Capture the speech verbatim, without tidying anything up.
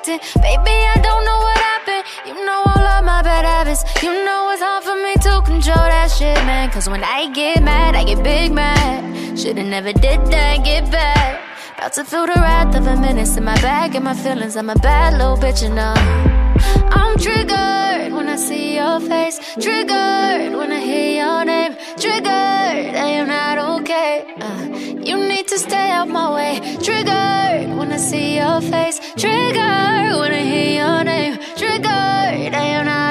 acting. Baby, I don't know what happened. You know all of my bad habits. You know it's hard for me to control that shit, man. Cause when I get mad, I get big mad. Should've never did that, get back. About to feel the wrath of a menace in my bag and my feelings. I'm a bad little bitch, you know. I'm triggered when I see your face. Triggered when I hear your name. Triggered that you're not okay. uh, You need to stay out my way. Triggered when I see your face. Triggered when I hear your name. Triggered that you're not